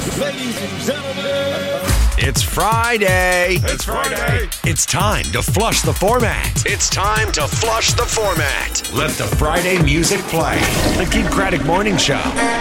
Ladies and gentlemen, it's Friday. It's Friday. It's time to flush the format. It's time to flush the format. Let the Friday music play. The Keith Craddock Morning Show.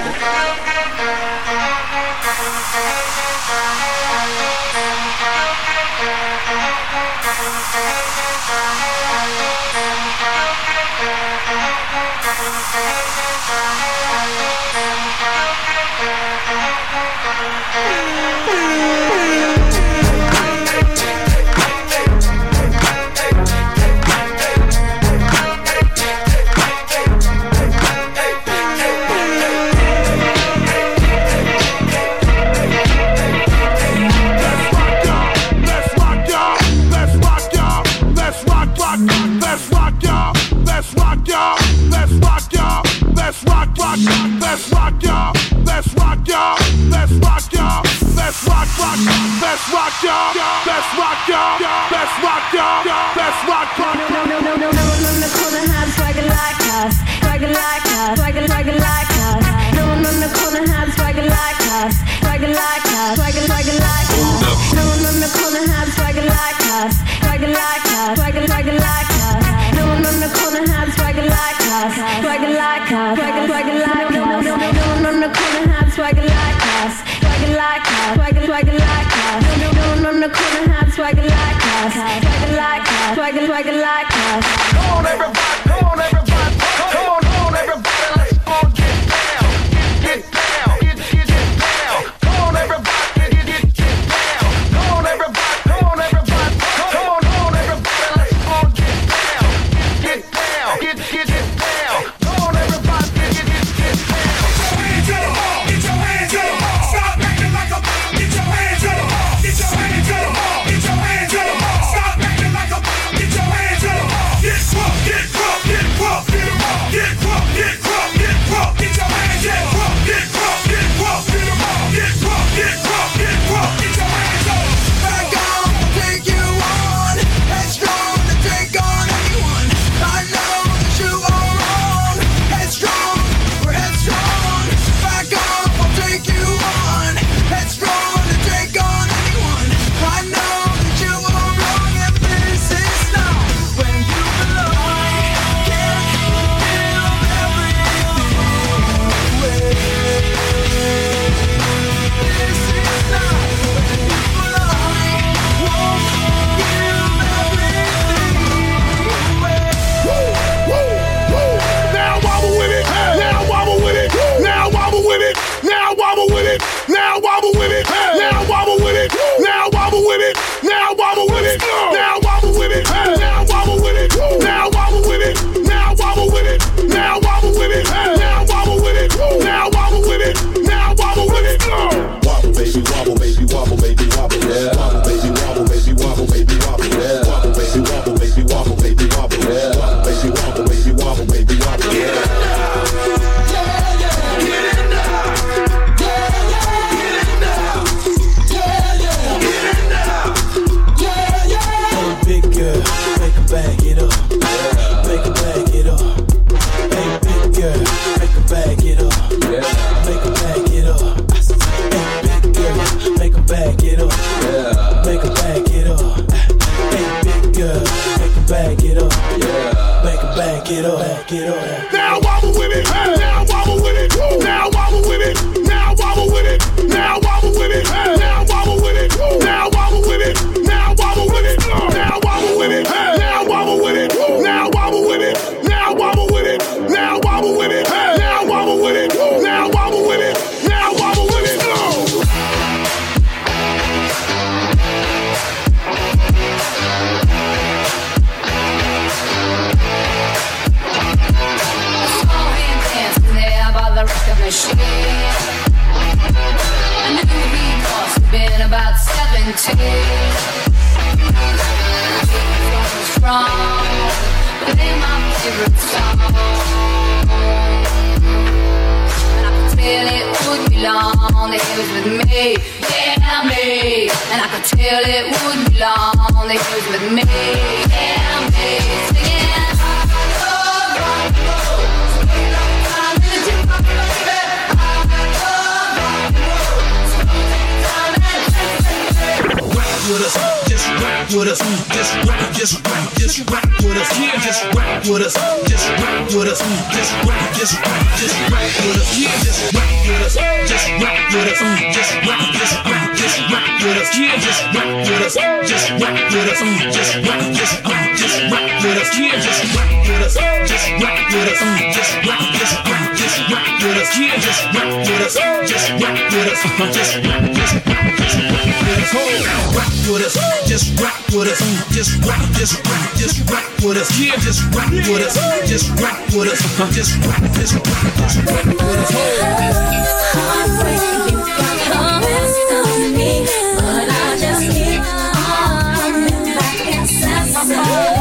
Tell it wouldn't be long. They was with me, yeah, me, singing. I'm in the tip of the bed. rock with us. Just rock with us. Yeah, just rock with us. Just rock with us. Just rock with us. Yeah, just rock with us. Just rock with us. Just rock with us. Yeah, just rock with us. Just rock with us. Just rock with us. Yeah, just rock with us. Just rock with us. Just rock with us. Just rock with us. Yeah, just rock with us. Just rock with us. Just rock with us. Rock with us. Just rock with us. Just rock with us. Yeah, just rock with us. Just rock with us. Just rock with us. But I just keep on back incessantly.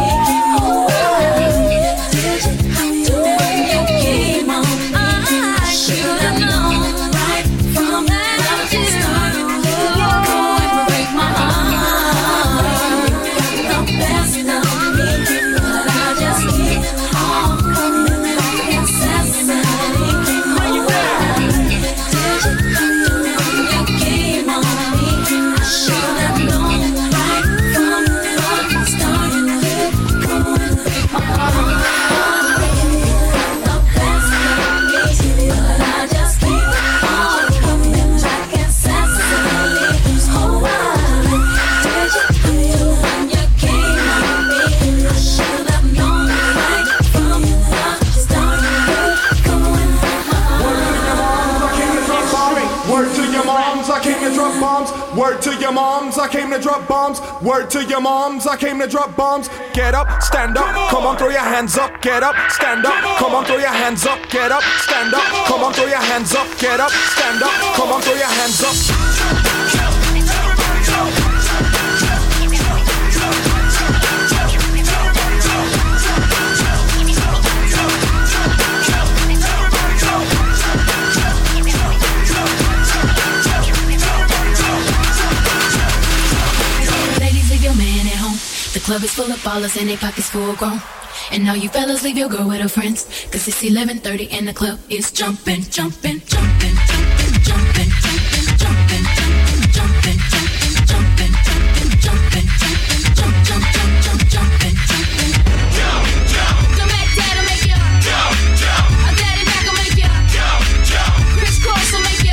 Did you do when you came on me? I should have known right from the start. Go and break my heart. The best of me, but I just keep on coming back incessantly. Did you do when you came on me? I should have known right from the start. Go and break my heart. The best of me, but I just keep on coming back incessantly. Oh, why did you do when you came on me? I should have known right from the start. Go and break my heart. Word to your moms, I came to drop bombs. Word to your moms, I came to drop bombs. Word to your moms, I came to drop bombs. Get up, stand up, come on, throw your hands up. Get up, stand up, come on, throw your hands up. Get up, stand up, come on, throw your hands up. Get up, stand up, come on, throw your hands up. Ladies, leave your man at home. The club is full of ballers and their pockets full grown. And all you fellas, leave your girl with her friends. Cause it's 11:30 and the club is jumping, jumping, jumping, jumping, jumping, jumping, jumping, jumping, jumping, jumping, jumping, jumping, jumping, jumping, jump, jump, jump, jump, jumping, jumping. Come back, dad'll make ya. A daddy back will make ya. Crisscross will make ya.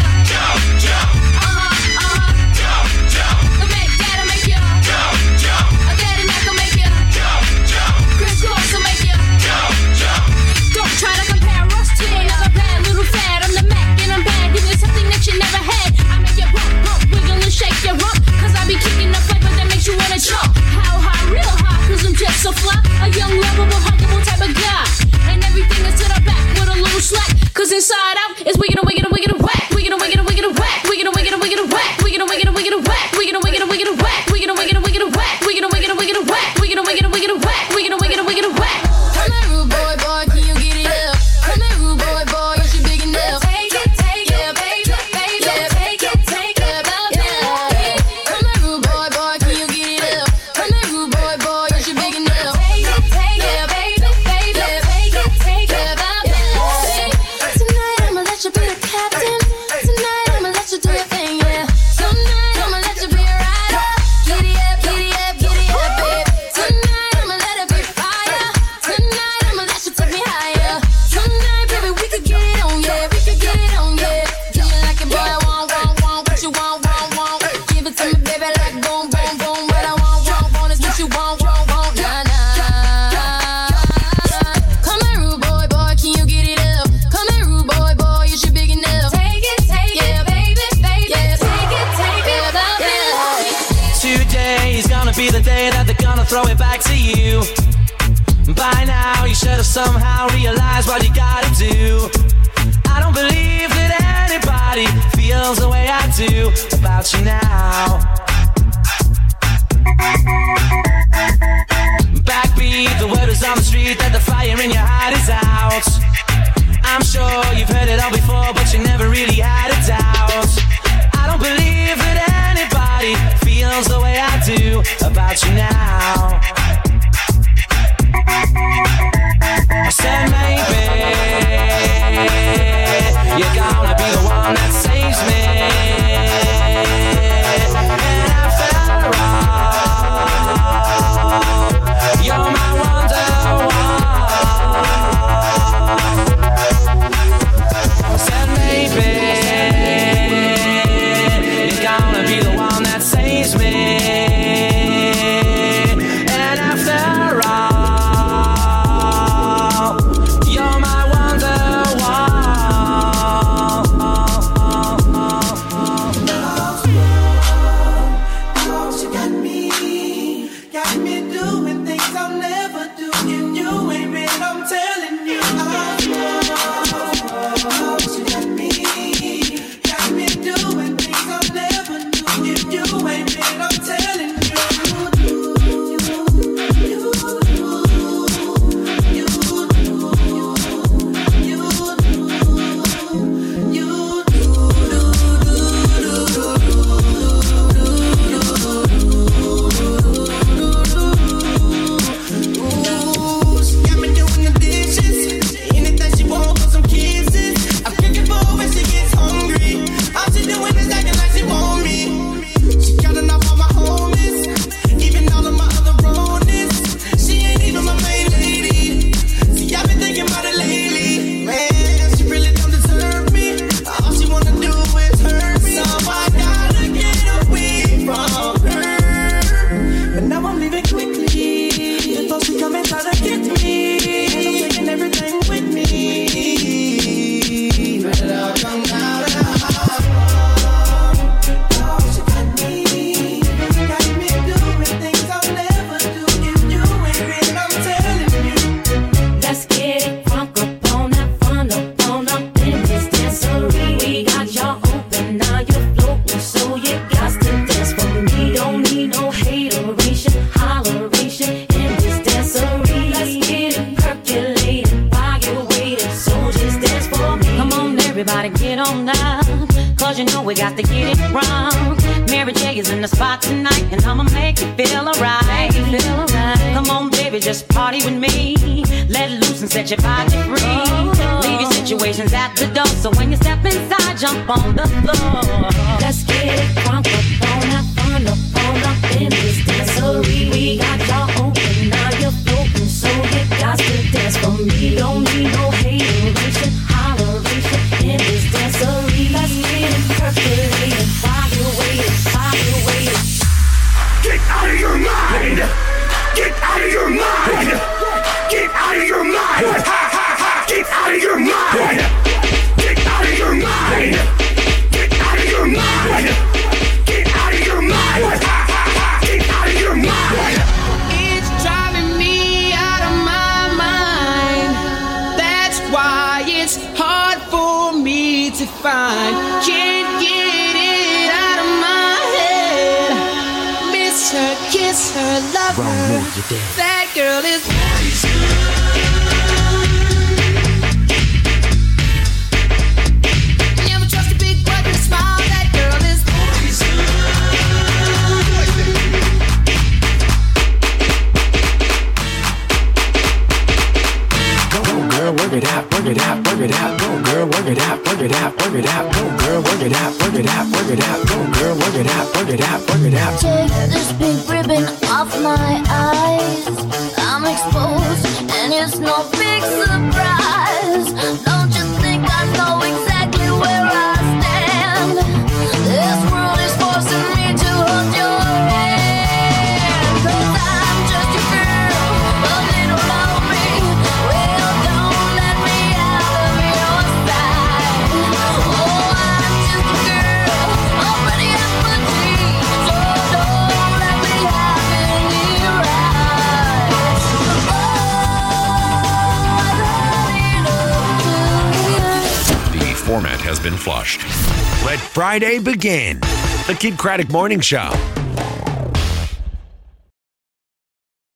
Come back, dad'll make ya. A daddy back will make ya. Crisscross will make ya. Don't try to compare us to another bad little fad. I'm the Mac and I'm bad. Give you something that you never had. I make you bump, bump, wiggle and shake your rump. Cause I be kicking the flavor that makes you wanna jump. How high, real high, cause I'm just so fly. A young, lovable, huggable type of guy. And everything is to the back with a little slack. Cause inside out is wiggin' a wiggin' a wiggin' a whack. Wiggin' a wiggin' a wiggin' a whack. Wiggin' a wiggin' a wiggin' a whack. Wiggin' a wiggin' a wiggin' a whack. Wiggin' a wiggin' a wiggin' a whack. Wiggin' a wiggin' a wiggin' a whack. Wiggin' a wiggin' a wiggin' a whack. Wiggin' a wiggin' a wiggin' a whack. Wiggin' a wiggin' a wiggin' a whack. Come here, rude boy, boy, can you get it up? Come here, rude boy, boy, you should big enough. Take it, yeah, baby, baby, yeah, take it, about that. Come here, rude boy, boy, can you get it up? Come here, rude boy, boy, you should big enough. Yeah, baby, baby, yeah, take it, about that. Tonight I'ma let you be the captain. Tonight I'ma let you do your thing, yeah. Tonight I'ma let you be a rider. Giddy up, baby. Tonight I'ma let it be fire. Tonight I'ma let you take me higher. Tonight, baby, we could get it on, yeah. We could get it on, yeah. Do you like it, boy? I want what you want. Give it to me, baby, like boom, boom, boom. What I want is what you want, nah, nah. Come here, rude boy, can you get it up? Come here, rude boy, you should big enough. Take it, yeah, baby, yeah, take it, about that. Today is gonna be the day that they're gonna throw it back to you. By now you should have somehow realized what you gotta do. I don't believe that anybody feels the way I do about you now. Backbeat, the word is on the street that the fire in your heart is out. I'm sure you've heard it all before, but you never really had a doubt. I don't believe that anybody feels the way I do about you now. I said maybe you're gonna be the one that saves me. And I felt wrong cause you know we got to get it wrong. Mary J is in the spot tonight, and I'ma make you feel alright. Come on, baby, just party with me. Let loose and set your body free. Leave your situations at the door, so when you step inside, jump on the floor. Let's get it crunk up on that fun up in this dancery. We got y'all open, now you're floating, so you got to dance for me. Don't need no hateration, holleration in this dancery. Let's get it percolated, fire waiting. Get out of your mind! Get out of your mind! Get out of your mind! Ha ha ha! Get out of your mind! Get out of your mind! Get out of your mind! Get out of your mind! Ha ha ha! Get out of your mind! It's driving me out of my mind. That's why it's hard for me to find. Can't get it out of my head. Miss her, kiss her, love her. That girl is never trust a big butt and a smile. That girl is Go girl, work it out, work it out, work it out. Go girl, work it out, work it out, work it out. Go girl, work it out, work it out, work it out. Go girl, work it out, work it out, work it out. Take this pink ribbon off my eyes. I'm exposed, and it's no big surprise. Don't you think I know exactly where I stand? This world is forcing me to hold your hand. 'Cause I'm just a girl, a little lonely. Well, don't let me out of your sight. Oh, I'm just a girl, already at my dreams. So don't let me have any rights. The format has been flushed. Let Friday begin. The Kid Craddock Morning Show